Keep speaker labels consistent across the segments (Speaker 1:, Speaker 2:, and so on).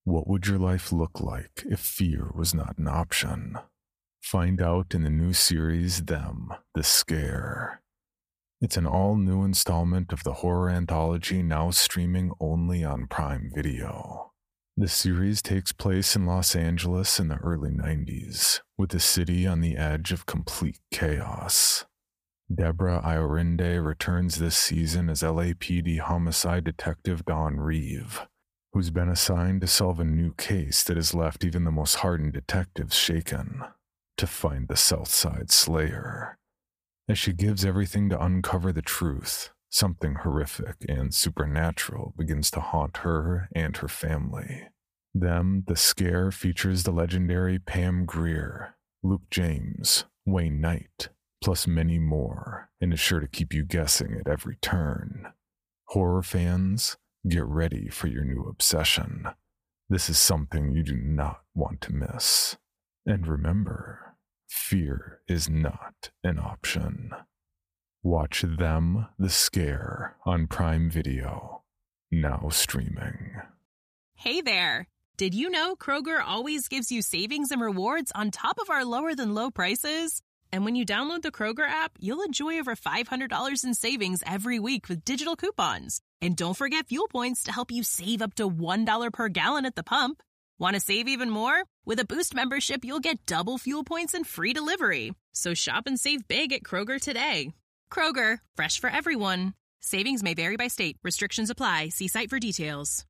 Speaker 1: What would your life look like if fear was not an option? Find out in the new series, Them, The Scare. It's an all-new installment of the horror anthology now streaming only on Prime Video. The series takes place in Los Angeles in the early 90s, with the city on the edge of complete chaos. Deborah Iorinde returns this season as LAPD homicide detective Dawn Reeve, who's been assigned to solve a new case that has left even the most hardened detectives shaken, to find the Southside Slayer. As she gives everything to uncover the truth, something horrific and supernatural begins to haunt her and her family. Them, The Scare features the legendary Pam Grier, Luke James, Wayne Knight, plus many more, and is sure to keep you guessing at every turn. Horror fans, get ready for your new obsession. This is something you do not want to miss. And remember, fear is not an option. Watch Them, The Scare on Prime Video, now streaming.
Speaker 2: Hey there! Did you know Kroger always gives you savings and rewards on top of our lower-than-low prices? And when you download the Kroger app, you'll enjoy over $500 in savings every week with digital coupons. And don't forget fuel points to help you save up to $1 per gallon at the pump. Want to save even more? With a Boost membership, you'll get double fuel points and free delivery. So shop and save big at Kroger today. Kroger, fresh for everyone. Savings may vary by state. Restrictions apply. See site for details.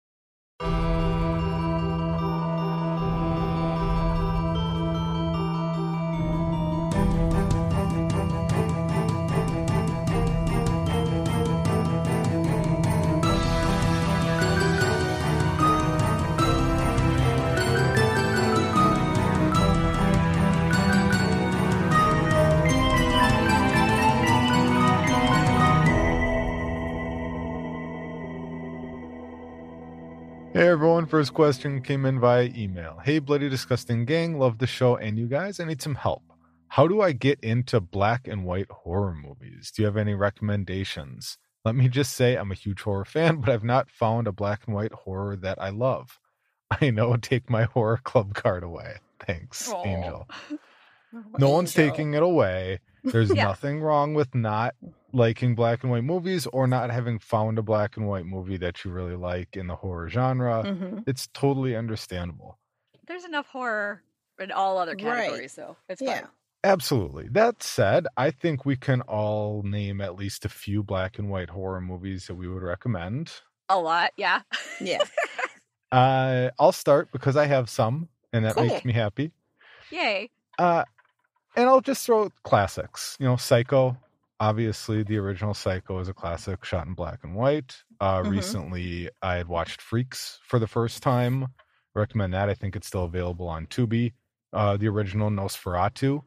Speaker 3: Hey everyone, first question came in via email. Hey Bloody Disgusting Gang, love the show and you guys, I need some help. How do I get into black and white horror movies? Do you have any recommendations? Let me just say I'm a huge horror fan, but I've not found a black and white horror that I love. I know, take my horror club card away. Thanks,
Speaker 4: Aww.
Speaker 3: Angel. No one's taking it away. There's nothing wrong with not liking black and white movies or not having found a black and white movie that you really like in the horror genre.
Speaker 5: Mm-hmm.
Speaker 3: It's totally understandable.
Speaker 4: There's enough horror in all other categories, so it's fine.
Speaker 3: Absolutely. That said, I think we can all name at least a few black and white horror movies that we would recommend.
Speaker 4: A lot, yeah.
Speaker 5: Yeah.
Speaker 3: I'll start because I have some, and that makes me happy.
Speaker 4: Yay.
Speaker 3: And I'll just throw classics. You know, Psycho. Obviously, the original Psycho is a classic, shot in black and white. Recently, I had watched Freaks for the first time. Recommend that. I think it's still available on Tubi. The original Nosferatu.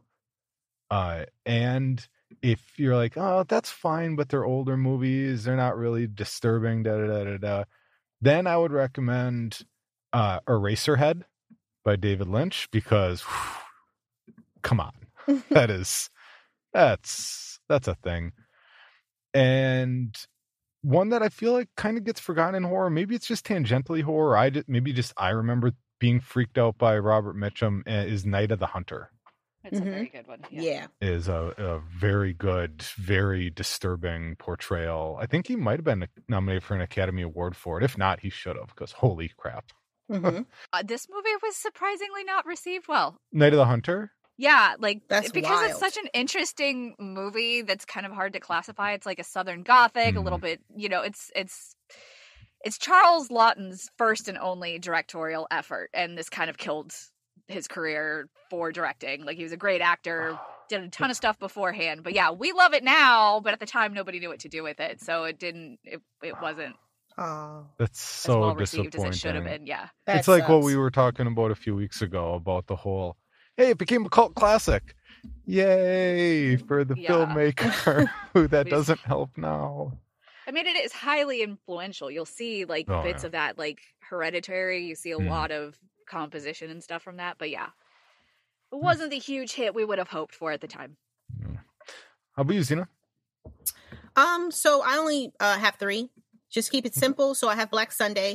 Speaker 3: And if you're like, oh, that's fine, but they're older movies, they're not really disturbing, then I would recommend Eraserhead by David Lynch, because come on. That's a thing. And one that I feel like kind of gets forgotten in horror, maybe it's just tangentially horror, I remember being freaked out by Robert Mitchum, is Night of the Hunter.
Speaker 4: It's a very good one.
Speaker 5: Yeah.
Speaker 3: Is a very good, very disturbing portrayal. I think he might have been nominated for an Academy Award for it. If not, he should have, because holy crap.
Speaker 5: Mm-hmm.
Speaker 4: This movie was surprisingly not received well.
Speaker 3: Night of the Hunter?
Speaker 4: Yeah, like,
Speaker 5: that's
Speaker 4: because
Speaker 5: wild.
Speaker 4: it's such an interesting movie that's kind of hard to classify. It's like a Southern Gothic, a little bit, it's Charles Laughton's first and only directorial effort, and this kind of killed his career for directing. Like, he was a great actor, did a ton of stuff beforehand, but yeah, we love it now, but at the time nobody knew what to do with it, so it wasn't
Speaker 3: that's so
Speaker 4: as well received
Speaker 3: disappointing
Speaker 4: as it should have been. Yeah,
Speaker 3: it's like what we were talking about a few weeks ago about the whole, hey, it became a cult classic, yay for the filmmaker who that doesn't help now.
Speaker 4: I mean, it is highly influential. You'll see bits of that, like Hereditary. You see a lot of composition and stuff from that, but yeah, it wasn't the huge hit we would have hoped for at the time.
Speaker 3: How about you, Zena?
Speaker 5: So I only have 3. Just keep it simple. So I have Black Sunday,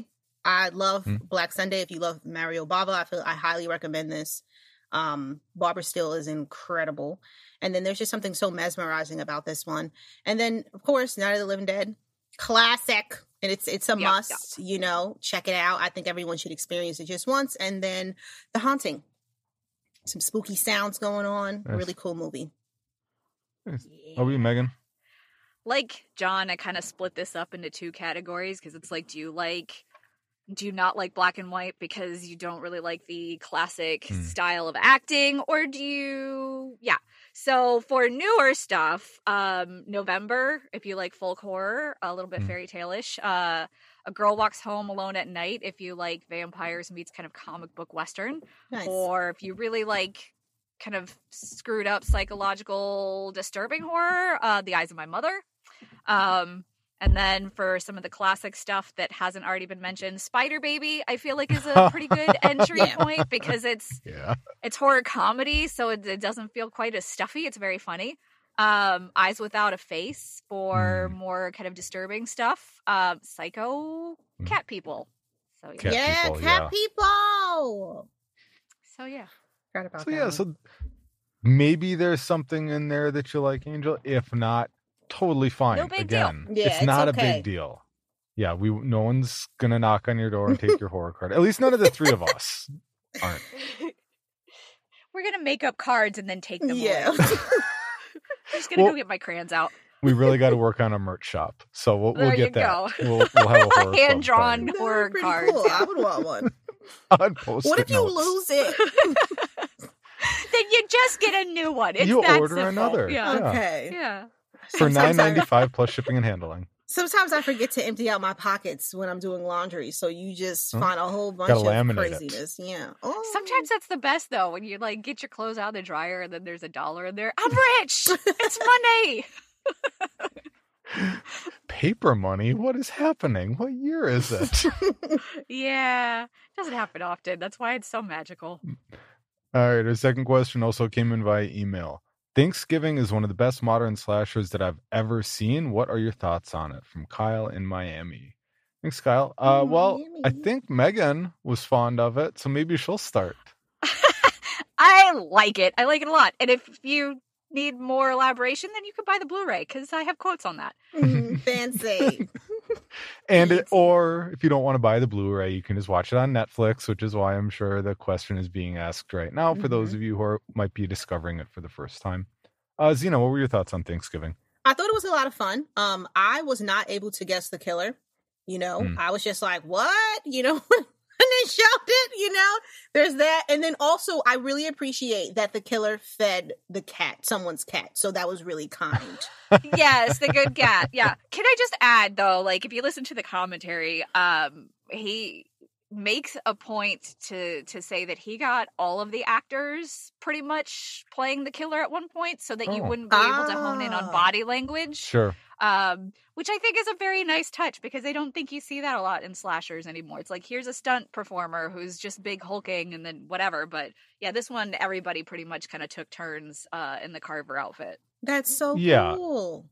Speaker 5: I love Black Sunday. If you love Mario Bava, I highly recommend this. Barbara Steele is incredible. And then there's just something so mesmerizing about this one. And then, of course, Night of the Living Dead. Classic. And it's a must, you know, check it out. I think everyone should experience it just once. And then The Haunting. Some spooky sounds going on.
Speaker 3: Nice.
Speaker 5: Really cool movie.
Speaker 3: Nice. Are we, Megan?
Speaker 4: Like John, I kind of split this up into two categories because it's like, do you not like black and white because you don't really like the classic style of acting, or do you? Yeah. So for newer stuff, November, if you like folk horror, a little bit fairy tale-ish. A Girl Walks Home Alone at Night, if you like vampires meets kind of comic book Western.
Speaker 5: Nice.
Speaker 4: Or if you really like kind of screwed up psychological disturbing horror, The Eyes of My Mother. And then for some of the classic stuff that hasn't already been mentioned, Spider Baby, I feel like is a pretty good entry point because it's horror comedy, so it doesn't feel quite as stuffy. It's very funny. Eyes Without a Face for more kind of disturbing stuff. Psycho, Cat People. So
Speaker 5: Cat People.
Speaker 4: So yeah.
Speaker 5: Forgot about
Speaker 3: So
Speaker 5: that
Speaker 3: yeah,
Speaker 5: one.
Speaker 3: so maybe there's something in there that you like, Angel. If not, totally fine.
Speaker 4: No big
Speaker 3: Again,
Speaker 5: deal. Yeah,
Speaker 3: it's not
Speaker 5: okay.
Speaker 3: a big deal. Yeah, no one's gonna knock on your door and take your horror card. At least none of the three of us aren't.
Speaker 4: We're gonna make up cards and then take them
Speaker 5: Yeah.
Speaker 4: away. I'm just gonna go get my crayons out.
Speaker 3: We really got to work on a merch shop, so we'll
Speaker 4: There
Speaker 3: get
Speaker 4: you
Speaker 3: that.
Speaker 4: go.
Speaker 3: We'll have a horror club
Speaker 4: Hand-drawn
Speaker 3: card.
Speaker 4: horror
Speaker 5: Pretty
Speaker 4: cards.
Speaker 5: cool. I would want one.
Speaker 3: On Post-it
Speaker 5: What if you
Speaker 3: notes.
Speaker 5: lose it?
Speaker 4: Then you just get a new one. It's
Speaker 3: You
Speaker 4: that
Speaker 3: order
Speaker 4: simple.
Speaker 3: another.
Speaker 4: Yeah.
Speaker 5: Okay.
Speaker 4: Yeah.
Speaker 3: For
Speaker 5: Sometimes I-
Speaker 3: $9.95 plus shipping and handling.
Speaker 5: Sometimes I forget to empty out my pockets when I'm doing laundry, so you just find a whole bunch
Speaker 3: Gotta
Speaker 5: of
Speaker 3: laminate it.
Speaker 5: craziness. Yeah. Oh.
Speaker 4: Sometimes that's the best though, when you like get your clothes out of the dryer and then there's $1 in there. I'm rich. It's money.
Speaker 3: Paper money? What is happening? What year is it?
Speaker 4: Yeah. Doesn't happen often. That's why it's so magical.
Speaker 3: All right, our second question also came in via email. Thanksgiving is one of the best modern slashers that I've ever seen. What are your thoughts on it? From Kyle in Miami. Thanks, Kyle. Well,
Speaker 5: Miami.
Speaker 3: I think Megan was fond of it, so maybe she'll start.
Speaker 4: I like it. I like it a lot. And if you need more elaboration, then you could buy the Blu-ray because I have quotes on that.
Speaker 5: Fancy.
Speaker 3: Or if you don't want to buy the Blu-ray, you can just watch it on Netflix, which is why I'm sure the question is being asked right now for those of you who might be discovering it for the first time. Zena, what were your thoughts on Thanksgiving?
Speaker 5: I thought it was a lot of fun. I was not able to guess the killer. You know, I was just like, what? You know, and they showed it, you know, there's that. And then also, I really appreciate that the killer fed the cat, someone's cat. So that was really kind.
Speaker 4: Yes, the good cat. Yeah. Can I just add though, like if you listen to the commentary, he makes a point to say that he got all of the actors pretty much playing the killer at one point so that you wouldn't be able to hone in on body language.
Speaker 3: Sure.
Speaker 4: Which I think is a very nice touch because I don't think you see that a lot in slashers anymore. It's like, here's a stunt performer who's just big hulking and then whatever. But yeah, this one, everybody pretty much kind of took turns in the Carver outfit.
Speaker 5: That's so
Speaker 3: Yeah.
Speaker 5: cool.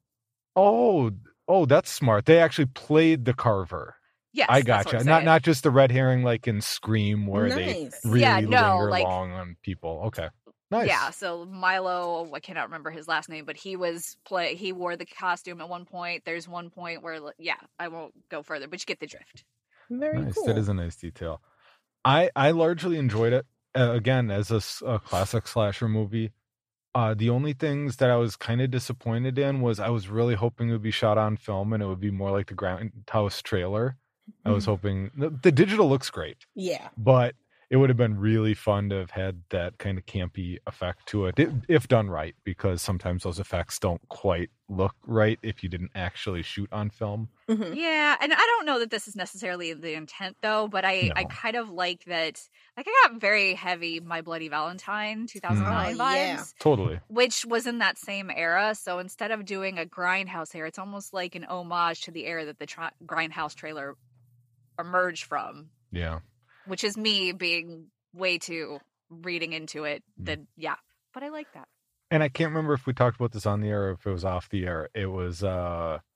Speaker 3: Oh, that's smart. They actually played the Carver.
Speaker 4: Yes,
Speaker 3: I
Speaker 4: that's what
Speaker 3: gotcha.
Speaker 4: I'm
Speaker 3: Not
Speaker 4: saying.
Speaker 3: not just the red herring like in Scream where they
Speaker 5: Nice.
Speaker 3: really
Speaker 4: Yeah, no,
Speaker 3: linger
Speaker 4: like-
Speaker 3: long on people. Okay. Nice.
Speaker 4: Yeah, so Milo, I cannot remember his last name, but he wore the costume at one point. There's one point where, yeah, I won't go further, but you get the drift.
Speaker 5: Very
Speaker 3: Nice.
Speaker 5: cool.
Speaker 3: That is a nice detail. I largely enjoyed it. Again, as a classic slasher movie. The only things that I was kind of disappointed in was I was really hoping it would be shot on film and it would be more like the Grindhouse trailer. I was hoping the digital looks great,
Speaker 5: Yeah.
Speaker 3: but it would have been really fun to have had that kind of campy effect to it if done right, because sometimes those effects don't quite look right if you didn't actually shoot on film.
Speaker 5: Mhm.
Speaker 4: Yeah, and I don't know that this is necessarily the intent though, but I
Speaker 3: No.
Speaker 4: kind of like that. Like I got very heavy My Bloody Valentine 2009
Speaker 5: Oh, yeah.
Speaker 4: vibes,
Speaker 3: Totally.
Speaker 4: which was in that same era. So instead of doing a Grindhouse here, it's almost like an homage to the era that the Grindhouse trailer emerged from,
Speaker 3: Yeah.
Speaker 4: which is me being way too reading into it. Yeah, but I like that.
Speaker 3: And I can't remember if we talked about this on the air or if it was off the air. It was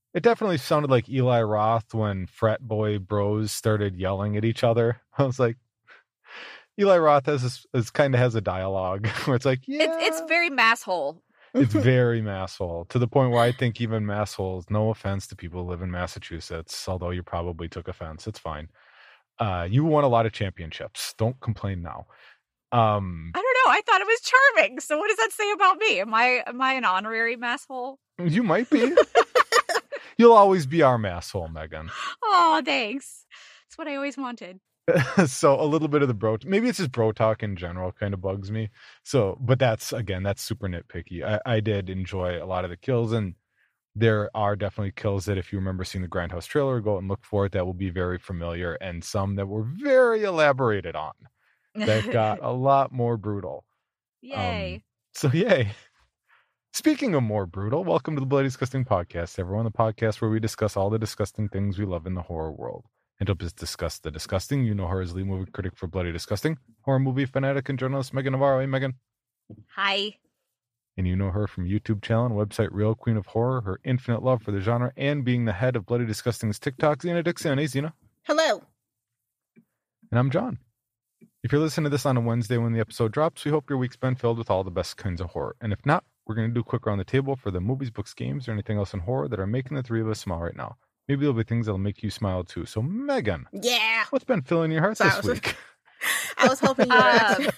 Speaker 3: It definitely sounded like Eli Roth when frat boy bros started yelling at each other. I was like, Eli Roth has a dialogue where it's like, yeah,
Speaker 4: It's very masshole.
Speaker 3: it's very masshole, to the point where I think even massholes, no offense to people who live in Massachusetts, although you probably took offense, it's fine. You won a lot of championships. Don't complain now.
Speaker 4: I don't know. I thought it was charming. So what does that say about me? Am I an honorary masshole?
Speaker 3: You might be. You'll always be our masshole, Megan.
Speaker 4: Oh, thanks. That's what I always wanted.
Speaker 3: So a little bit of the bro, maybe it's just bro talk in general kind of bugs me. So, but that's super nitpicky. I did enjoy a lot of the kills, and there are definitely kills that if you remember seeing the Grindhouse trailer, go out and look for it. That will be very familiar, and some that were very elaborated on that got a lot more brutal.
Speaker 4: Yay.
Speaker 3: So yay. Speaking of more brutal, welcome to the Bloody Disgusting Podcast, everyone. The podcast where we discuss all the disgusting things we love in the horror world. And to discuss the disgusting, you know her as lead movie critic for Bloody Disgusting, horror movie fanatic and journalist Megan Navarro. Hey, Megan.
Speaker 4: Hi.
Speaker 3: And you know her from YouTube channel and website Real Queen of Horror, her infinite love for the genre, and being the head of Bloody Disgusting's TikTok, Xena Dixon. Hey, Xena.
Speaker 5: Hello.
Speaker 3: And I'm John. If you're listening to this on a Wednesday when the episode drops, we hope your week's been filled with all the best kinds of horror. And if not, we're going to do a quick round the table for the movies, books, games, or anything else in horror that are making the three of us smile right now. Maybe there'll be things that'll make you smile too. So, Megan.
Speaker 5: Yeah.
Speaker 3: What's been filling your heart this week?
Speaker 5: I was hoping you would ask.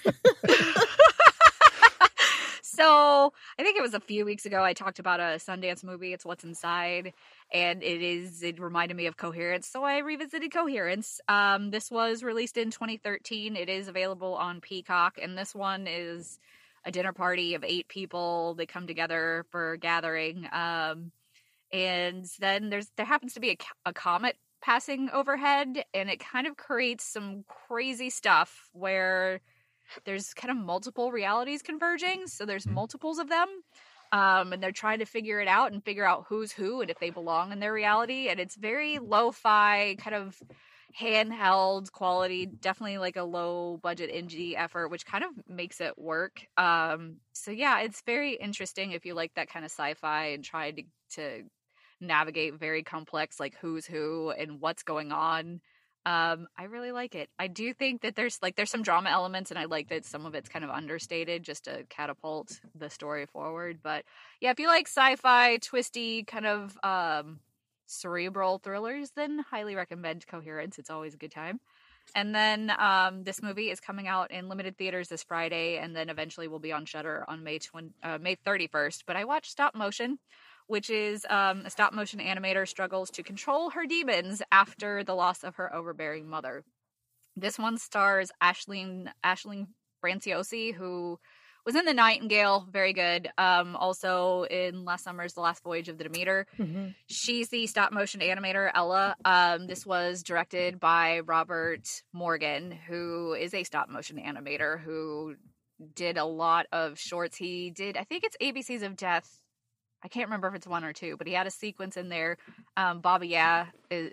Speaker 4: So, I think it was a few weeks ago I talked about a Sundance movie. It's What's Inside, and it reminded me of Coherence, so I revisited Coherence. This was released in 2013. It is available on Peacock, and this one is a dinner party of 8 people. They come together for a gathering, and then there happens to be a comet passing overhead, and it kind of creates some crazy stuff where there's kind of multiple realities converging, so there's multiples of them, and they're trying to figure it out and figure out who's who and if they belong in their reality. And it's very lo-fi, kind of handheld quality, definitely like a low budget indie effort, which kind of makes it work. So yeah, it's very interesting if you like that kind of sci-fi and try to navigate very complex, like who's who and what's going on. I really like it. I do think that there's some drama elements, and I like that some of it's kind of understated just to catapult the story forward. But yeah, if you like sci-fi, twisty, kind of cerebral thrillers, then highly recommend Coherence. It's always a good time. And then this movie is coming out in limited theaters this Friday, and then eventually will be on Shudder on May 31st. But I watched Stop Motion, which is a stop-motion animator struggles to control her demons after the loss of her overbearing mother. This one stars Aisling Franciosi, who was in The Nightingale, very good. Also in last summer's The Last Voyage of the Demeter. Mm-hmm. She's the stop-motion animator, Ella. This was directed by Robert Morgan, who is a stop-motion animator who did a lot of shorts. He did, I think it's ABCs of Death. I can't remember if it's 1 or 2, but he had a sequence in there. Bobby Yeah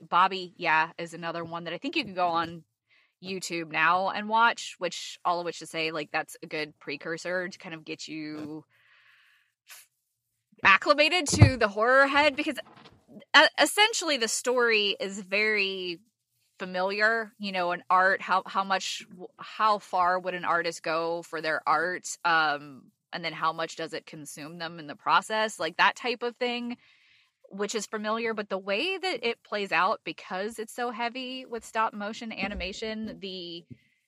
Speaker 4: is another one that I think you can go on YouTube now and watch, all of which to say, like, that's a good precursor to kind of get you acclimated to the horror head, because essentially the story is very familiar. You know, an art, how far would an artist go for their art? And then how much does it consume them in the process? Like that type of thing, which is familiar. But the way that it plays out, because it's so heavy with stop motion animation, the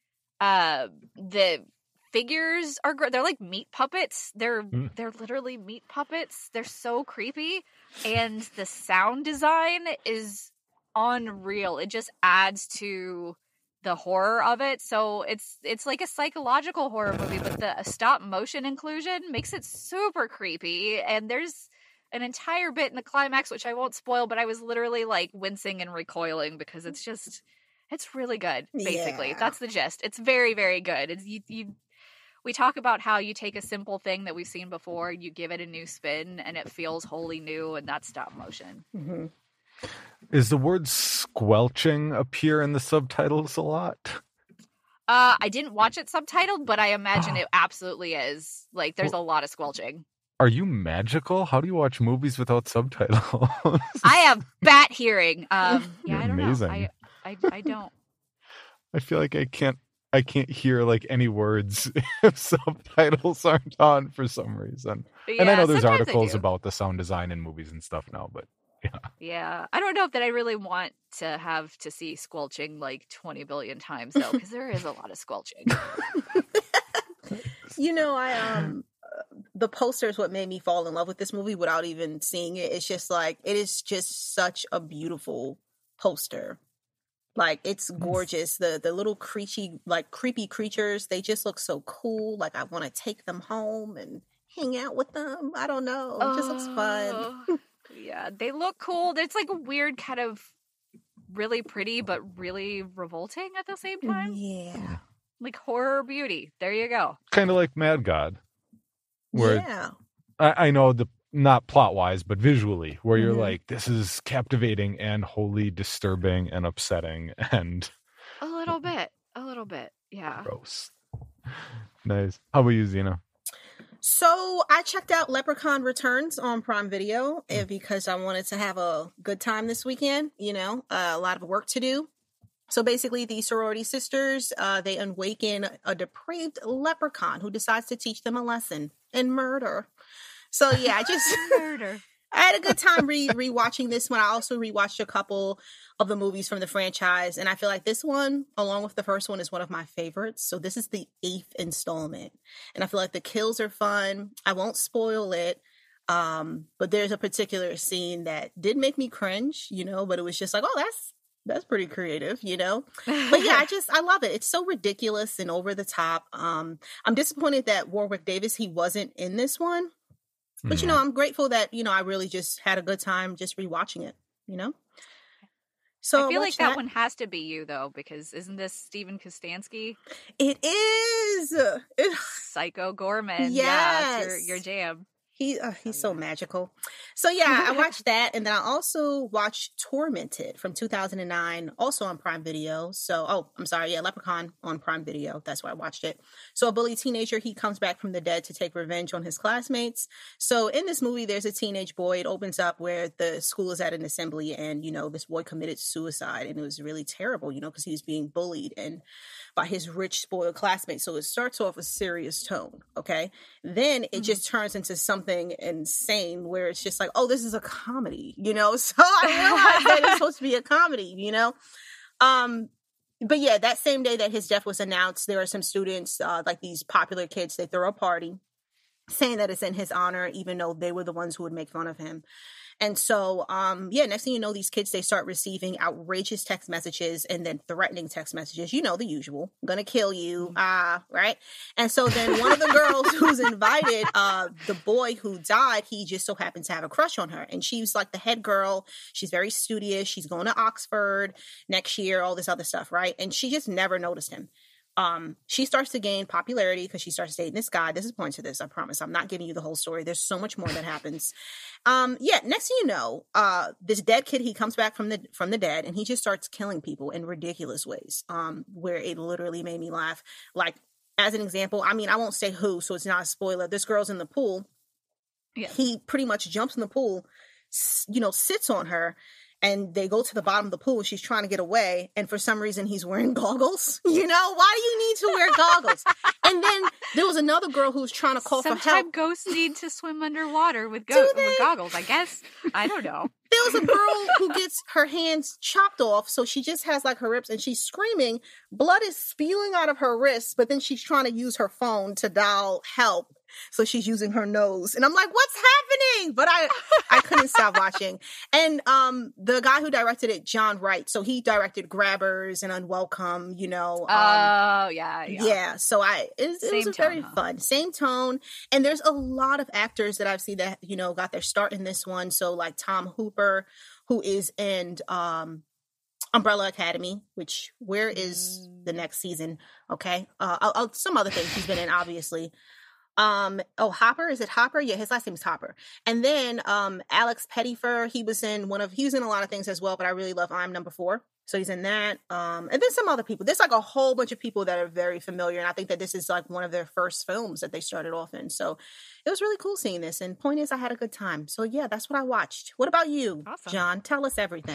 Speaker 4: figures they're like meat puppets. They're literally meat puppets. They're so creepy. And the sound design is unreal. It just adds to the horror of it. So it's like a psychological horror movie, but the stop motion inclusion makes it super creepy. And there's an entire bit in the climax, which I won't spoil, but I was literally like wincing and recoiling because it's really good. Basically, yeah. That's the gist. It's very, very good. It's we talk about how you take a simple thing that we've seen before, you give it a new spin, and it feels wholly new, and that's stop motion.
Speaker 5: Mm-hmm.
Speaker 3: Is the word squelching appear in the subtitles a lot?
Speaker 4: I didn't watch it subtitled, but I imagine it absolutely is. Like, there's a lot of squelching.
Speaker 3: Are you magical? How do you watch movies without subtitles?
Speaker 4: I have bat hearing. Yeah,
Speaker 3: You're
Speaker 4: I don't
Speaker 3: amazing.
Speaker 4: know. I don't.
Speaker 3: I feel like I can't hear like any words if subtitles aren't on for some reason.
Speaker 4: But
Speaker 3: And I
Speaker 4: yeah,
Speaker 3: know there's
Speaker 4: sometimes I
Speaker 3: articles
Speaker 4: do.
Speaker 3: about the sound design in movies and stuff now, but
Speaker 4: Yeah, I don't know if that I really want to have to see squelching like 20 billion times though, because there is a lot of squelching.
Speaker 5: You know, the poster is what made me fall in love with this movie without even seeing it. It's just like, it is just such a beautiful poster. Like, it's gorgeous. The little creepy creatures, they just look so cool. Like, I want to take them home and hang out with them. I don't know. It just looks fun.
Speaker 4: Oh, yeah, they look cool. It's like a weird kind of really pretty but really revolting at the same time.
Speaker 5: Yeah.
Speaker 4: Like horror beauty. There you go.
Speaker 3: kind of like Mad God, where
Speaker 5: Yeah.
Speaker 3: I know not plot wise, but visually, where you're
Speaker 5: Mhm.
Speaker 3: like, this is captivating and wholly disturbing and upsetting and
Speaker 4: A little bit. Yeah.
Speaker 3: gross. Nice. How about you, Xena?
Speaker 5: So I checked out Leprechaun Returns on Prime Video because I wanted to have a good time this weekend. You know, a lot of work to do. So basically, the sorority sisters, they awaken a depraved leprechaun who decides to teach them a lesson in murder. So yeah, I just
Speaker 4: Murder.
Speaker 5: I had a good time rewatching this one. I also rewatched a couple of the movies from the franchise, and I feel like this one, along with the first one, is one of my favorites. So this is the 8th installment, and I feel like the kills are fun. I won't spoil it, but there's a particular scene that did make me cringe, you know, but it was just like, oh, that's pretty creative, you know? But yeah, I love it. It's so ridiculous and over the top. I'm disappointed that Warwick Davis, he wasn't in this one. But, you know, I'm grateful that, you know, I really just had a good time just rewatching it, you know? So
Speaker 4: I feel like
Speaker 5: watch
Speaker 4: that one has to be you though, because isn't this Steven Kostanski?
Speaker 5: It is.
Speaker 4: Psycho Gorman.
Speaker 5: Yes.
Speaker 4: Yeah, it's your jam.
Speaker 5: He's so magical. So yeah, I watched that, and then I also watched Tormented from 2009, also on Prime Video. So, Leprechaun on Prime Video. That's why I watched it. So a bully teenager, he comes back from the dead to take revenge on his classmates. So in this movie, there's a teenage boy. It opens up where the school is at an assembly, and you know this boy committed suicide, and it was really terrible, you know, because he was being bullied and by his rich, spoiled classmates. So it starts off a serious tone, okay? Then it just turns into something insane where it's just like, oh, this is a comedy, you know? So I realized that it's supposed to be a comedy, you know? But yeah, that same day that his death was announced, there are some students, like these popular kids, they throw a party saying that it's in his honor, even though they were the ones who would make fun of him. And so, next thing you know, these kids, they start receiving outrageous text messages and then threatening text messages. You know, the usual. I'm gonna kill you. Right? And so then one of the girls who's invited, the boy who died, he just so happened to have a crush on her. And she's like the head girl. She's very studious. She's going to Oxford next year, all this other stuff, right? And she just never noticed him. She starts to gain popularity because she starts dating this guy. This is point to this, I promise. I'm not giving you the whole story. There's so much more that happens. Next thing you know, this dead kid, he comes back from the dead, and he just starts killing people in ridiculous ways. Where it literally made me laugh. Like, as an example, I mean, I won't say who, so it's not a spoiler. This girl's in the pool. Yeah. He pretty much jumps in the pool, you know, sits on her, and they go to the bottom of the pool. She's trying to get away. And for some reason, he's wearing goggles. You know, why do you need to wear goggles? And then there was another girl who was trying to call for help.
Speaker 4: Sometimes ghosts need to swim underwater with goggles, I guess. I don't know.
Speaker 5: There was a girl who gets her hands chopped off. So she just has like her ribs and she's screaming. Blood is spewing out of her wrists. But then she's trying to use her phone to dial help. So she's using her nose. And I'm like, what's happening? But I couldn't stop watching. And the guy who directed it, John Wright, so he directed Grabbers and Unwelcome, you know. Yeah. So it was very fun. Same tone. And there's a lot of actors that I've seen that, you know, got their start in this one. So like Tom Hooper, who is in Umbrella Academy, which where is the next season? Okay. Some other things he's been in, obviously. Hopper, is it Hopper? Yeah, his last name is Hopper. And then Alex Pettyfer, he was in a lot of things as well, but I really love I'm Number 4. So he's in that. And then some other people. There's like a whole bunch of people that are very familiar. And I think that this is like one of their first films that they started off in. So it was really cool seeing this. And point is, I had a good time. So yeah, that's what I watched. What about you,
Speaker 4: Awesome.
Speaker 5: John? Tell us everything.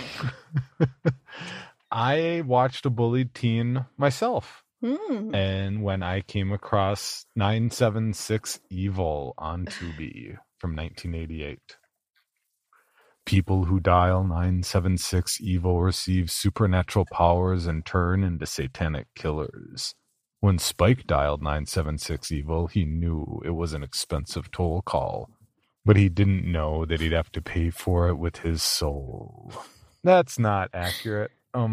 Speaker 3: I watched A Bullied Teen myself.
Speaker 5: Hmm.
Speaker 3: And when I came across 976 Evil on Tubi from 1988. People who dial 976 Evil receive supernatural powers and turn into satanic killers. When Spike dialed 976 Evil, he knew it was an expensive toll call, but he didn't know that he'd have to pay for it with his soul. That's not accurate.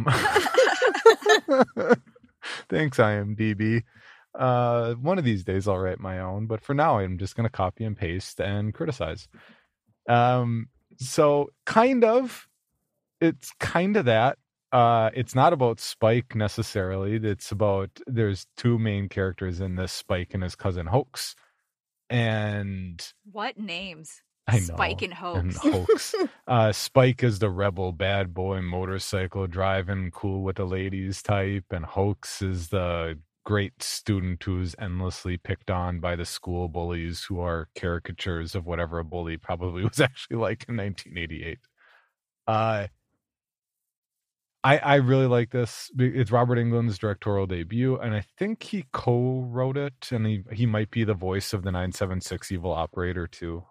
Speaker 3: Thanks, IMDb. One of these days I'll write my own, but for now I'm just going to copy and paste and criticize. So it's kind of that. It's not about Spike necessarily. It's about, there's two main characters in this, Spike and his cousin Hoax. And
Speaker 4: What names?
Speaker 3: I know.
Speaker 4: Spike and Hoax.
Speaker 3: Hoax. Spike is the rebel bad boy motorcycle driving, cool with the ladies type, and Hoax is the great student who's endlessly picked on by the school bullies who are caricatures of whatever a bully probably was actually like in 1988. I really like this. It's Robert Englund's directorial debut, and I think he co-wrote it, and he might be the voice of the 976 Evil operator too.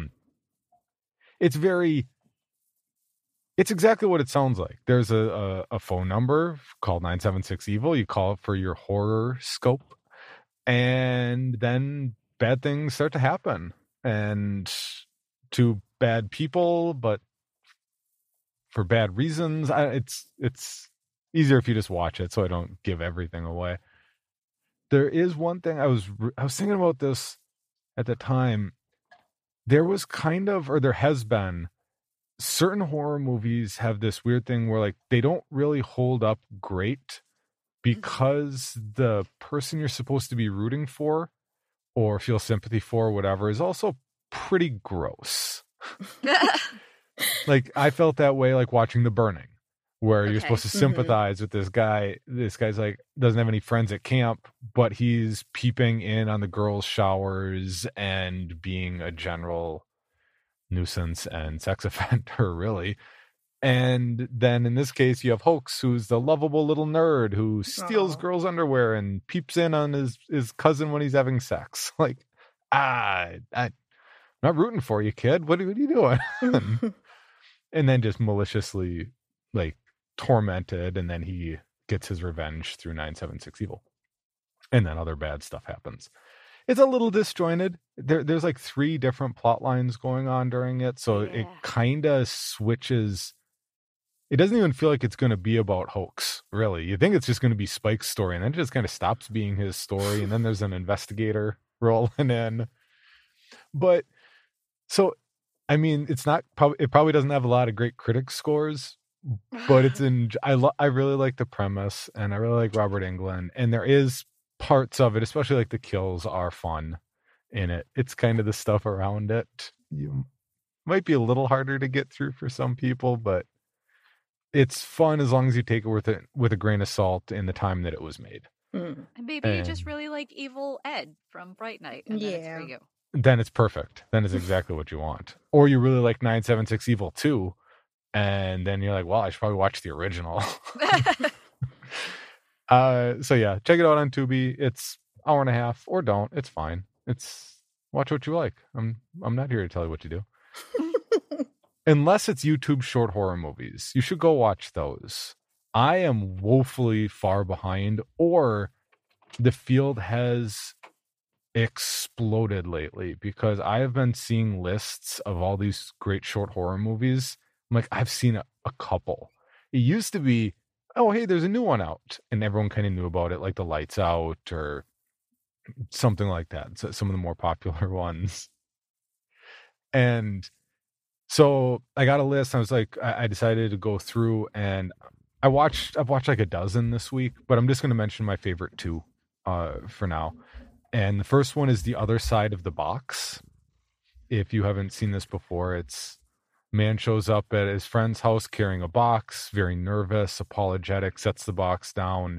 Speaker 3: It's exactly what it sounds like. There's a phone number called 976 Evil. You call it for your horror scope, and then bad things start to happen, and to bad people, but for bad reasons. It's easier if you just watch it, so I don't give everything away. There is one thing I was thinking about this at the time. There was there has been, certain horror movies have this weird thing where like they don't really hold up great because the person you're supposed to be rooting for or feel sympathy for or whatever is also pretty gross. Like I felt that way like watching The Burning, where you're supposed to sympathize with this guy. This guy's like doesn't have any friends at camp, but he's peeping in on the girls' showers and being a general nuisance and sex offender, really. And then in this case, you have Hoax, who's the lovable little nerd who steals girls' underwear and peeps in on his cousin when he's having sex. Like, I'm not rooting for you, kid. What are you doing? And then just maliciously like tormented, and then he gets his revenge through 976 Evil. And then other bad stuff happens. It's a little disjointed. There's like 3 different plot lines going on during it, so it kind of switches. It doesn't even feel like it's going to be about Hoax, really. You think it's just going to be Spike's story, and then it just kind of stops being his story, and then there's an investigator rolling in. But so, I mean, it probably doesn't have a lot of great critic scores, but I really like the premise, and I really like Robert Englund, and there is parts of it, especially like the kills, are fun in it. It's kind of the stuff around it you might be a little harder to get through for some people, but it's fun as long as you take it with a grain of salt in the time that it was made.
Speaker 4: And maybe you just really like Evil Ed from Bright Night, and then it's for you.
Speaker 3: Then it's perfect. Then it's exactly what you want. Or you really like 976 Evil 2, and then you're like, well, I should probably watch the original. So yeah, check it out on Tubi. It's hour and a half, or don't. It's fine. It's watch what you like. I'm not here to tell you what to do. Unless it's YouTube short horror movies. You should go watch those. I am woefully far behind, or the field has exploded lately, because I have been seeing lists of all these great short horror movies. I'm like, I've seen a couple. It used to be, oh, hey, there's a new one out, and everyone kind of knew about it, like The Lights Out or something like that. So some of the more popular ones. And so I got a list. I was like, I decided to go through, and I've watched like a dozen this week, but I'm just going to mention my favorite 2 for now. And the first one is The Other Side of the Box. If you haven't seen this before, it's Man shows up at his friend's house carrying a box, very nervous, apologetic, sets the box down.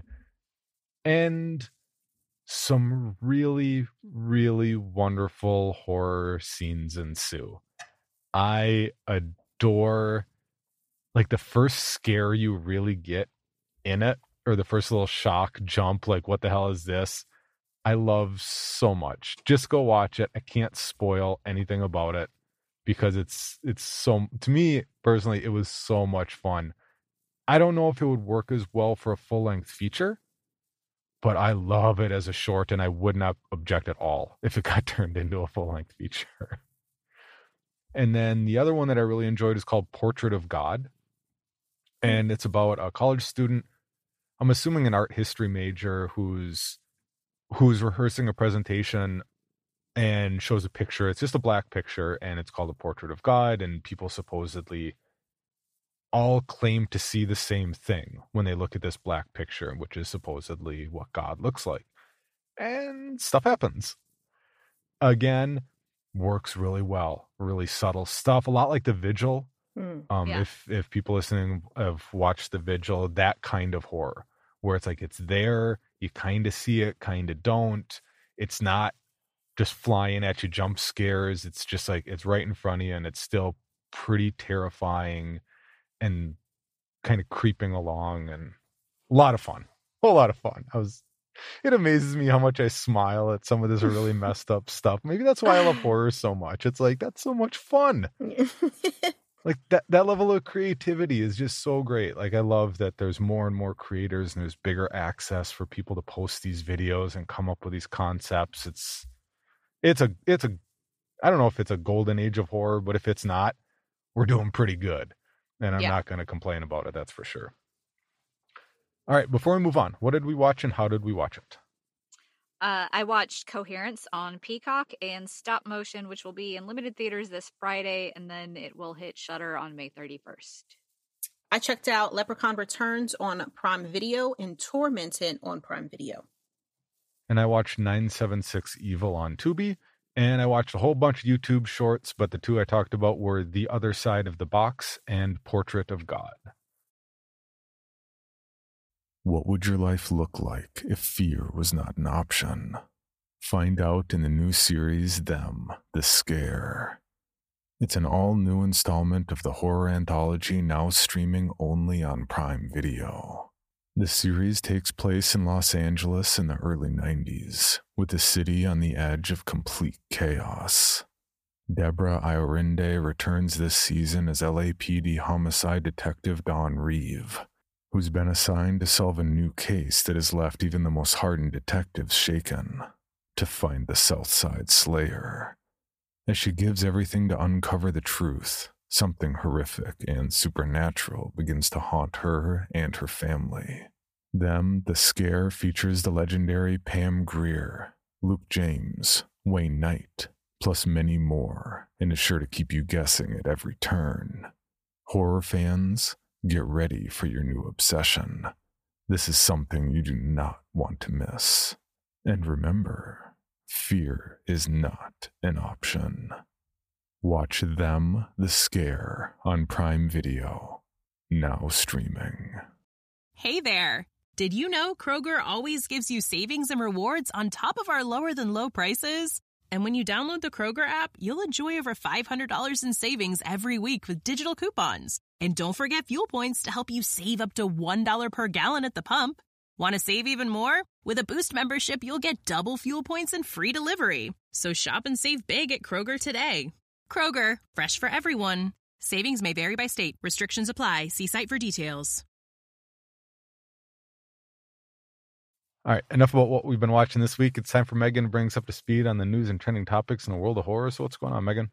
Speaker 3: And some really, really wonderful horror scenes ensue. I adore, like, the first scare you really get in it, or the first little shock jump, like, what the hell is this? I love so much. Just go watch it. I can't spoil anything about it because it's so, to me personally, it was so much fun. I don't know if it would work as well for a full-length feature, but I love it as a short, and I would not object at all if it got turned into a full-length feature. And then the other one that I really enjoyed is called Portrait of God. And it's about a college student, I'm assuming an art history major, who's rehearsing a presentation and shows a picture. It's just a black picture, and it's called A Portrait of God, and people supposedly all claim to see the same thing when they look at this black picture, which is supposedly what God looks like. And stuff happens. Again, works really well. Really subtle stuff. A lot like The Vigil. If people listening have watched The Vigil, that kind of horror, where it's like it's there, you kind of see it, kind of don't. It's not just flying at you jump scares. It's just like it's right in front of you, and it's still pretty terrifying and kind of creeping along, and a lot of fun. A whole lot of fun. It amazes me how much I smile at some of this really messed up stuff. Maybe that's why I love horror so much. It's like, that's so much fun. Like that level of creativity is just so great. Like, I love that there's more and more creators, and there's bigger access for people to post these videos and come up with these concepts. It's a I don't know if it's a golden age of horror, but if it's not, we're doing pretty good. And I'm not going to complain about it, that's for sure. All right, before we move on, what did we watch and how did we watch it?
Speaker 4: I watched Coherence on Peacock and Stop Motion, which will be in limited theaters this Friday, and then it will hit Shudder on May 31st.
Speaker 5: I checked out Leprechaun Returns on Prime Video and Tormented on Prime Video.
Speaker 3: And I watched 976 Evil on Tubi, and I watched a whole bunch of YouTube shorts, but the two I talked about were The Other Side of the Box and Portrait of God.
Speaker 1: What would your life look like if fear was not an option? Find out in the new series, Them, The Scare. It's an all-new installment of the horror anthology now streaming only on Prime Video. The series takes place in Los Angeles in the early 90s, with the city on the edge of complete chaos. Deborah Iorinde returns this season as LAPD homicide detective Dawn Reeve, who's been assigned to solve a new case that has left even the most hardened detectives shaken, to find the Southside Slayer. As she gives everything to uncover the truth, something horrific and supernatural begins to haunt her and her family. Them, The Scare features the legendary Pam Grier, Luke James, Wayne Knight, plus many more, and is sure to keep you guessing at every turn. Horror fans, get ready for your new obsession. This is something you do not want to miss. And remember, fear is not an option. Watch Them, The Scare on Prime Video, now streaming.
Speaker 2: Hey there! Did you know Kroger always gives you savings and rewards on top of our lower-than-low prices? And when you download the Kroger app, you'll enjoy over $500 in savings every week with digital coupons. And don't forget fuel points to help you save up to $1 per gallon at the pump. Want to save even more? With a Boost membership, you'll get double fuel points and free delivery. So shop and save big at Kroger today. Kroger, fresh for everyone. Savings may vary by state. Restrictions apply. See site for details.
Speaker 3: All right, enough about what we've been watching this week. It's time for Megan to bring us up to speed on the news and trending topics in the world of horror. So what's going on, Megan?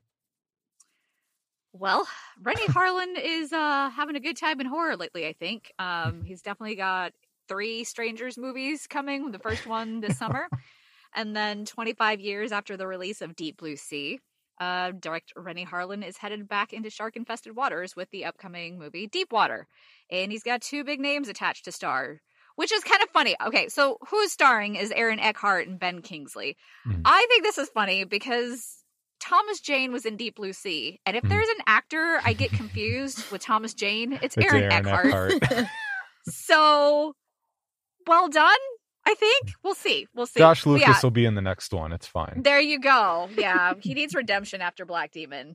Speaker 4: Well, Renny Harlin is having a good time in horror lately, I think. He's definitely got 3 Strangers movies coming, the first one this summer. And then 25 years after the release of Deep Blue Sea, director Renny Harlin is headed back into shark-infested waters with the upcoming movie Deep Water. And he's got 2 big names attached to star, which is kind of funny. Okay, so who's starring is Aaron Eckhart and Ben Kingsley. I think this is funny because Thomas Jane was in Deep Blue Sea, and if there's an actor I get confused with Thomas Jane, it's Aaron Eckhart. So, well done, I think. We'll see.
Speaker 3: Josh Lucas will be in the next one. It's fine.
Speaker 4: There you go. Yeah, he needs redemption after Black Demon.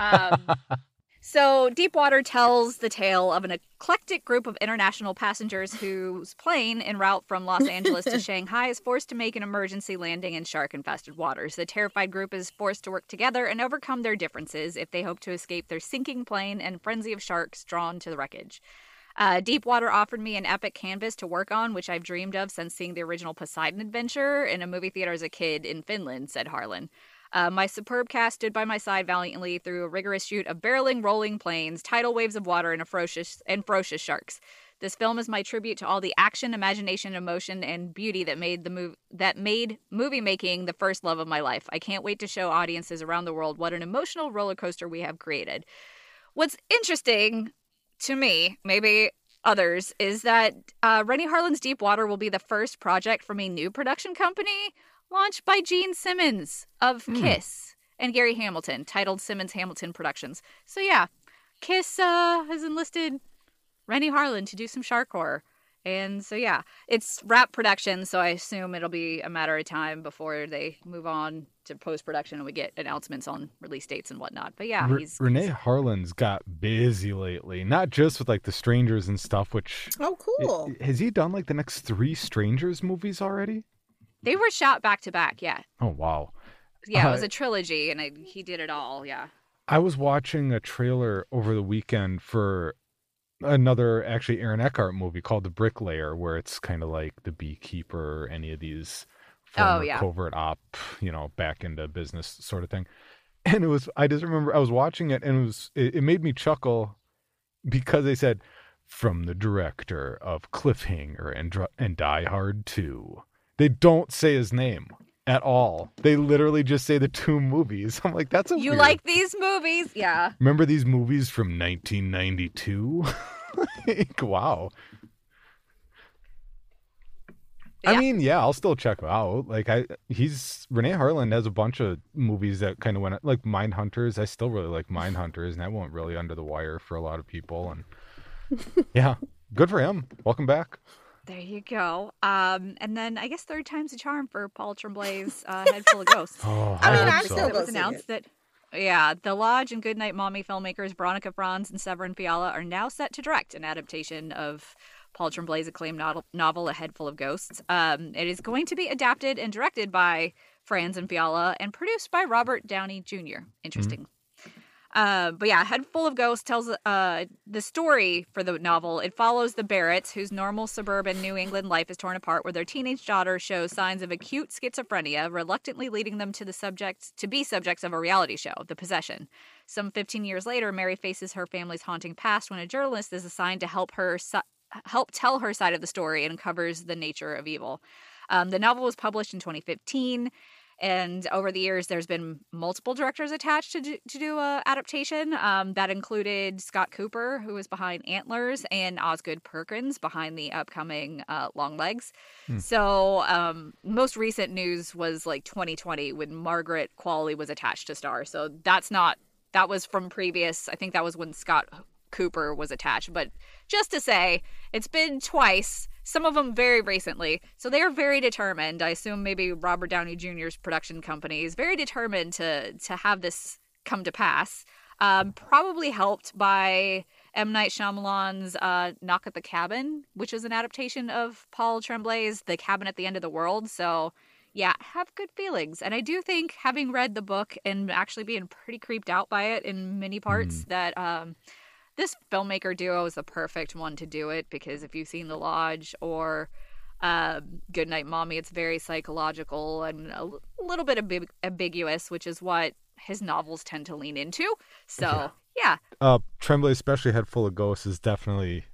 Speaker 4: So Deepwater tells the tale of an eclectic group of international passengers whose plane en route from Los Angeles to Shanghai is forced to make an emergency landing in shark-infested waters. The terrified group is forced to work together and overcome their differences if they hope to escape their sinking plane and frenzy of sharks drawn to the wreckage. Deepwater offered me an epic canvas to work on, which I've dreamed of since seeing the original Poseidon Adventure in a movie theater as a kid in Finland, said Harlan. My superb cast stood by my side valiantly through a rigorous shoot of barreling, rolling planes, tidal waves of water, and ferocious sharks. This film is my tribute to all the action, imagination, emotion, and beauty that made movie making the first love of my life. I can't wait to show audiences around the world what an emotional roller coaster we have created. What's interesting to me, maybe others, is that Renny Harlin's Deepwater will be the first project from a new production company launched by Gene Simmons of Kiss and Gary Hamilton, titled Simmons Hamilton Productions. So yeah, Kiss has enlisted Renny Harlin to do some shark horror. And so yeah, it's wrap production, so I assume it'll be a matter of time before they move on to post-production and we get announcements on release dates and whatnot. But yeah,
Speaker 3: Renny Harlin's got busy lately, not just with like the Strangers and stuff, which...
Speaker 5: Oh, cool.
Speaker 3: Has he done like the next 3 Strangers movies already?
Speaker 4: They were shot back to back, yeah.
Speaker 3: Oh, wow.
Speaker 4: Yeah, it was a trilogy, and he did it all, yeah.
Speaker 3: I was watching a trailer over the weekend for another, actually, Aaron Eckhart movie called The Bricklayer, where it's kind of like The Beekeeper, any of these former covert op, back into business sort of thing. And I just remember I was watching it, and it made me chuckle because they said, from the director of Cliffhanger and Die Hard 2. They don't say his name at all. They literally just say the 2 movies. I'm like, that's
Speaker 4: You like these movies? Yeah.
Speaker 3: Remember these movies from 1992? Wow. Yeah. I mean, yeah, I'll still check him out. Like, Renny Harlin has a bunch of movies that kind of went, like Mindhunters. I still really like Mindhunters, and that went really under the wire for a lot of people. And yeah, good for him. Welcome back.
Speaker 4: There you go. And then I guess third time's a charm for Paul Tremblay's Head Full of Ghosts.
Speaker 5: I still
Speaker 4: it was announced that, The Lodge and Goodnight Mommy filmmakers Veronica Franz and Severin Fiala are now set to direct an adaptation of Paul Tremblay's acclaimed novel, A Head Full of Ghosts. It is going to be adapted and directed by Franz and Fiala and produced by Robert Downey Jr. Interesting. Mm-hmm. But yeah, Head Full of Ghosts tells the story for the novel. It follows the Barretts, whose normal suburban New England life is torn apart, where their teenage daughter shows signs of acute schizophrenia, reluctantly leading them to be subjects of a reality show, The Possession. Some 15 years later, Mary faces her family's haunting past when a journalist is assigned to help tell her side of the story and uncovers the nature of evil. The novel was published in 2015. And over the years, there's been multiple directors attached to do a adaptation. That included Scott Cooper, who was behind Antlers, and Osgood Perkins behind the upcoming Longlegs. So most recent news was like 2020 when Margaret Qualley was attached to star. So that was from previous. I think that was when Scott Cooper was attached. But just to say, it's been twice. Some of them very recently. So they are very determined. I assume maybe Robert Downey Jr.'s production company is very determined to have this come to pass. Probably helped by M. Night Shyamalan's Knock at the Cabin, which is an adaptation of Paul Tremblay's The Cabin at the End of the World. So yeah, have good feelings. And I do think, having read the book and actually being pretty creeped out by it in many parts, that this filmmaker duo is the perfect one to do it, because if you've seen The Lodge or Goodnight Mommy, it's very psychological and a little bit ambiguous, which is what his novels tend to lean into. So, yeah.
Speaker 3: Tremblay, especially Head Full of Ghosts, is definitely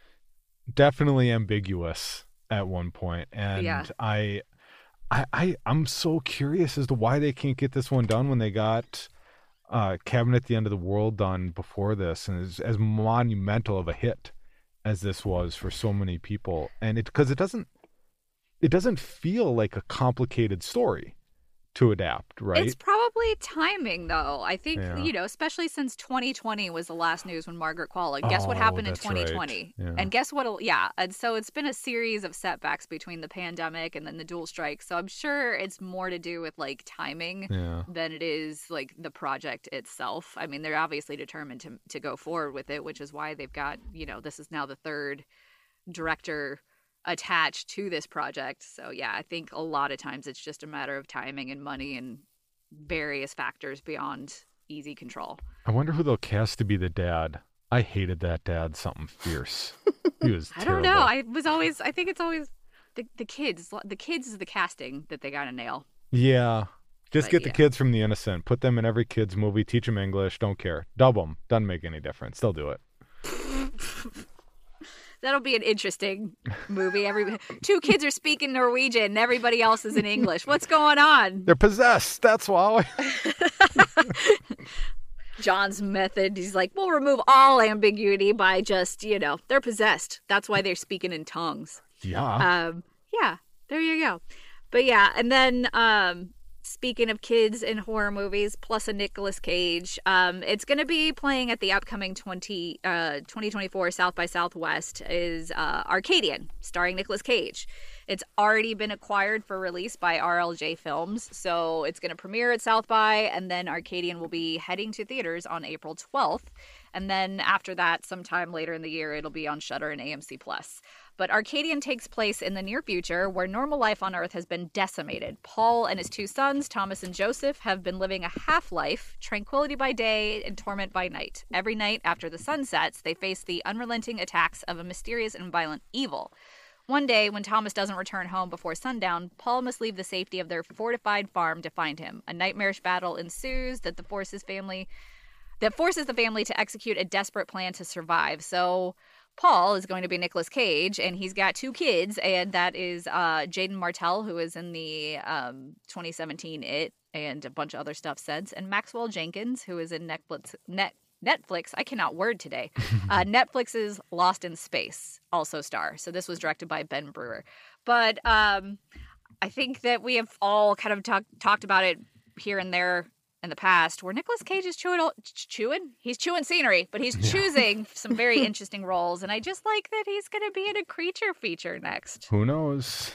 Speaker 3: ambiguous at one point. And I'm so curious as to why they can't get this one done when they got Cabin at the End of the World done before this, and as monumental of a hit as this was for so many people. And because it doesn't feel like a complicated story to adapt, right?
Speaker 4: It's probably timing, though. I think,
Speaker 3: Yeah.
Speaker 4: Especially since 2020 was the last news when Margaret Qualley. Guess what happened in
Speaker 3: that's
Speaker 4: 2020?
Speaker 3: right. Yeah.
Speaker 4: And guess what? Yeah. And so it's been a series of setbacks between the pandemic and then the dual strike. So I'm sure it's more to do with like timing
Speaker 3: Yeah.
Speaker 4: than it is like the project itself. I mean, they're obviously determined to go forward with it, which is why they've got, this is now the third director attached to this project. So yeah, I think a lot of times it's just a matter of timing and money and various factors beyond easy control.
Speaker 3: I wonder who they'll cast to be the dad. I hated that dad. Something fierce. He was
Speaker 4: I
Speaker 3: terrible.
Speaker 4: don't know. I think it's always the kids. The kids is the casting that they got to nail.
Speaker 3: Yeah. Just
Speaker 4: But
Speaker 3: get the
Speaker 4: yeah.
Speaker 3: kids from The Innocent. Put them in every kid's movie. Teach them English. Don't care. Dub them. Doesn't make any difference. They'll do it.
Speaker 4: That'll be an interesting movie. Two kids are speaking Norwegian and everybody else is in English. What's going on?
Speaker 3: They're possessed. That's why.
Speaker 4: John's method. He's like, we'll remove all ambiguity by just, they're possessed. That's why they're speaking in tongues.
Speaker 3: Yeah.
Speaker 4: Yeah, there you go. But yeah, and then speaking of kids in horror movies, plus a Nicolas Cage, it's going to be playing at the upcoming 2024 South by Southwest is Arcadian, starring Nicolas Cage. It's already been acquired for release by RLJ Films, so it's going to premiere at South by, and then Arcadian will be heading to theaters on April 12th. And then after that, sometime later in the year, it'll be on Shudder and AMC+. But Arcadian takes place in the near future where normal life on Earth has been decimated. Paul and his two sons, Thomas and Joseph, have been living a half-life, tranquility by day and torment by night. Every night after the sun sets, they face the unrelenting attacks of a mysterious and violent evil. One day, when Thomas doesn't return home before sundown, Paul must leave the safety of their fortified farm to find him. A nightmarish battle ensues that forces the family to execute a desperate plan to survive. So Paul is going to be Nicolas Cage, and he's got two kids, and that is Jaden Martell, who is in the 2017 It and a bunch of other stuff since, and Maxwell Jenkins, who is in Netflix, I cannot word today. Netflix's Lost in Space also star. So this was directed by Ben Brewer. But I think that we have all kind of talked about it here and there in the past, where Nicolas Cage is he's chewing scenery, but he's choosing some very interesting roles. And I just like that he's going to be in a creature feature next.
Speaker 3: Who knows?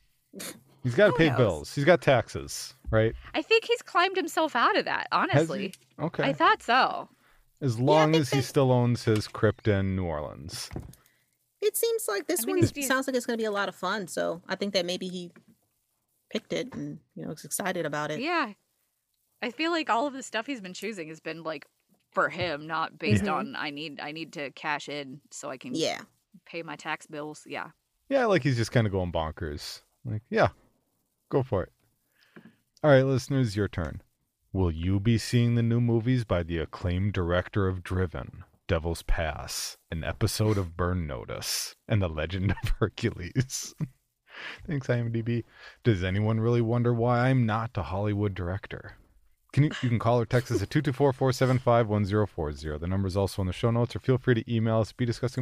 Speaker 3: He's got to pay bills. He's got taxes, right?
Speaker 4: I think he's climbed himself out of that, honestly.
Speaker 3: Okay.
Speaker 4: I thought so.
Speaker 3: As long as he still owns his crypt in New Orleans.
Speaker 5: It seems like this one sounds like it's going to be a lot of fun. So I think that maybe he picked it and, is excited about it.
Speaker 4: Yeah. I feel like all of the stuff he's been choosing has been like for him, not based on I need to cash in so I can pay my tax bills. Yeah.
Speaker 3: Yeah, like he's just kind of going bonkers. Like, yeah, go for it. All right, listeners, your turn. Will you be seeing the new movies by the acclaimed director of Driven, Devil's Pass, an episode of Burn Notice, and The Legend of Hercules? Thanks, IMDb. Does anyone really wonder why I'm not a Hollywood director? You can call or text us at 224-475-1040. The number is also in the show notes, or feel free to email us,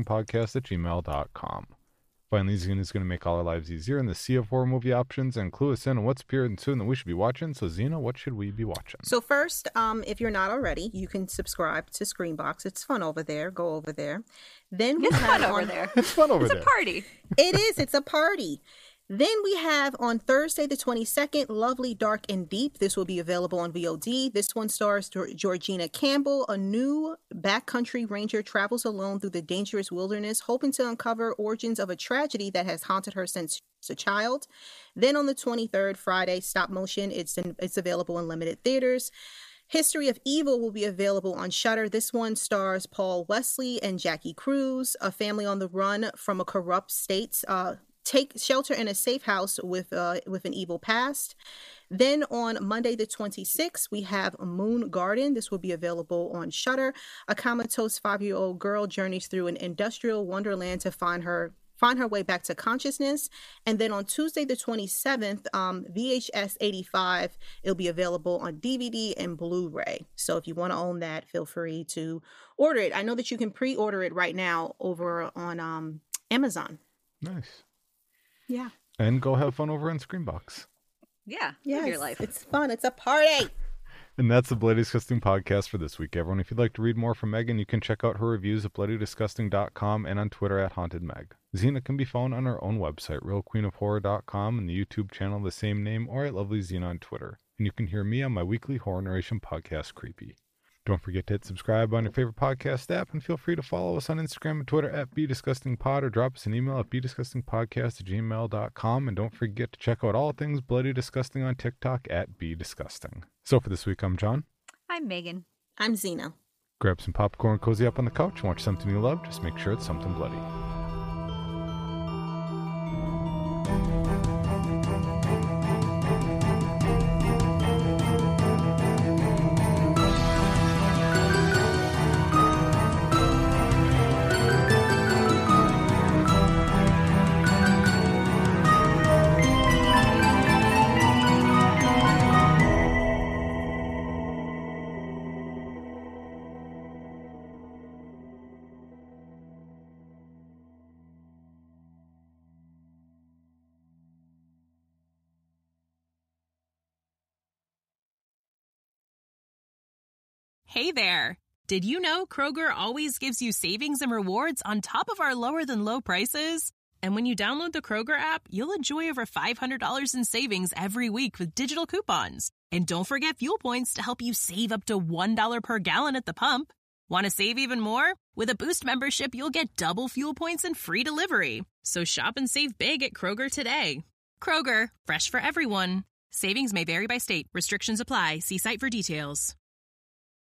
Speaker 3: bediscussingpodcast@gmail.com. Finally, Xena is going to make all our lives easier in the sea of horror movie options and clue us in on what's appearing soon that we should be watching. So, Xena, what should we be watching?
Speaker 5: So first, if you're not already, you can subscribe to Screenbox. It's fun over there. Go over there. Then we
Speaker 4: It's
Speaker 5: have
Speaker 4: fun over there.
Speaker 3: It's fun over there.
Speaker 4: It's a party.
Speaker 5: It is. It's a party. Then we have on Thursday the 22nd, Lovely, Dark, and Deep. This will be available on VOD. This one stars Georgina Campbell. A new backcountry ranger travels alone through the dangerous wilderness, hoping to uncover origins of a tragedy that has haunted her since a child. Then on the 23rd, Friday, Stop Motion. It's available in limited theaters. History of Evil will be available on Shudder. This one stars Paul Wesley and Jackie Cruz. A family on the run from a corrupt state take shelter in a safe house with an evil past. Then on Monday the 26th, we have Moon Garden. This will be available on Shudder. A comatose 5-year-old girl journeys through an industrial wonderland to find her way back to consciousness. And then on Tuesday the 27th, VHS 85, it'll be available on DVD and Blu-ray. So if you want to own that, feel free to order it. I know that you can pre-order it right now over on Amazon.
Speaker 3: Nice.
Speaker 5: Yeah.
Speaker 3: And go have fun over on Screenbox.
Speaker 4: Yeah,
Speaker 5: Yes,
Speaker 4: live your life.
Speaker 5: it's fun. It's a party.
Speaker 3: And that's the Bloody Disgusting podcast for this week, everyone. If you'd like to read more from Megan, you can check out her reviews at bloodydisgusting.com and on Twitter at HauntedMeg. Xena can be found on her own website, realqueenofhorror.com, and the YouTube channel of the same name, or at Lovely Xena on Twitter. And you can hear me on my weekly horror narration podcast, Creepy. Don't forget to hit subscribe on your favorite podcast app, and feel free to follow us on Instagram and Twitter at BeDisgustingPod, or drop us an email at BeDisgustingPodcast@gmail.com. And don't forget to check out all things Bloody Disgusting on TikTok at BeDisgusting. So for this week, I'm John.
Speaker 4: I'm Megan.
Speaker 5: I'm Xena.
Speaker 3: Grab some popcorn, cozy up on the couch, and watch something you love. Just make sure it's something bloody.
Speaker 2: Hey there! Did you know Kroger always gives you savings and rewards on top of our lower-than-low prices? And when you download the Kroger app, you'll enjoy over $500 in savings every week with digital coupons. And don't forget fuel points to help you save up to $1 per gallon at the pump. Want to save even more? With a Boost membership, you'll get double fuel points and free delivery. So shop and save big at Kroger today. Kroger, fresh for everyone. Savings may vary by state. Restrictions apply. See site for details.